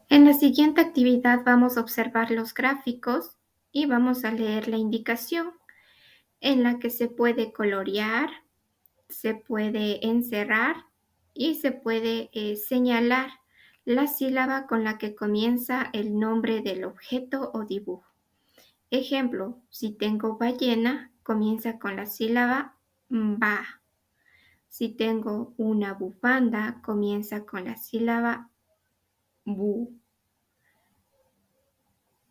En la siguiente actividad vamos a observar los gráficos y vamos a leer la indicación en la que se puede colorear, se puede encerrar y se puede señalar la sílaba con la que comienza el nombre del objeto o dibujo. Ejemplo, si tengo ballena, comienza con la sílaba ba. Si tengo una bufanda, comienza con la sílaba bu.